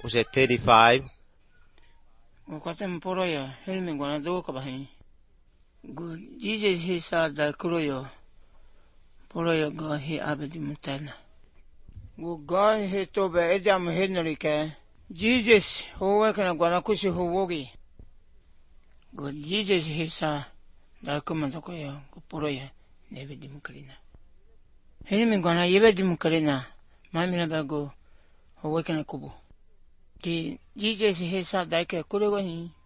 Kushe 35. Gokatem poroya, helmi gwana do kabahi. Go Jesus hisa da kuroyo. Poroya go he abedi mutana. Go go he tobe edam henrike. Jesus huwa kana gwana kushi huwogi. Go Jesus hisa da kumantoko yo. Go poroya nebedi mukalina. Helmi gwana yebedi mukalina. Mamina bago huwa kana kubo. Ki Jesus hisa da ke kurogo hi.